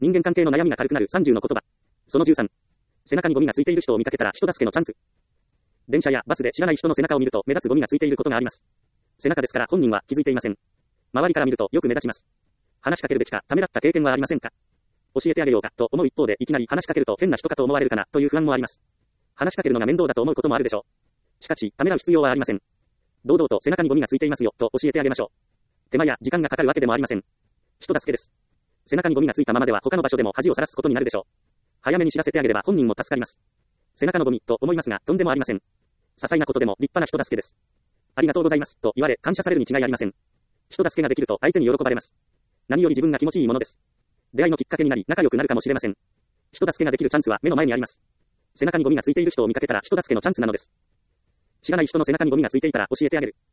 人間関係の悩みが軽くなる30の言葉。その13。背中にゴミがついている人を見かけたら人助けのチャンス。電車やバスで知らない人の背中を見ると目立つゴミがついていることがあります。背中ですから本人は気づいていません。周りから見るとよく目立ちます。話しかけるべきかためらった経験はありませんか？教えてあげようかと思う一方でいきなり話しかけると変な人かと思われるかなという不安もあります。話しかけるのが面倒だと思うこともあるでしょう。しかしためらう必要はありません。堂々と背中にゴミがついていますよと教えてあげましょう。手間や時間がかかるわけでもありません。人助けです。背中にゴミがついたままでは他の場所でも恥をさらすことになるでしょう。早めに知らせてあげれば本人も助かります。背中のゴミと思いますがとんでもありません。些細なことでも立派な人助けです。ありがとうございますと言われ感謝されるに違いありません。人助けができると相手に喜ばれます。何より自分が気持ちいいものです。出会いのきっかけになり仲良くなるかもしれません。人助けができるチャンスは目の前にあります。背中にゴミがついている人を見かけたら人助けのチャンスなのです。知らない人の背中にゴミがついていたら教えてあげる。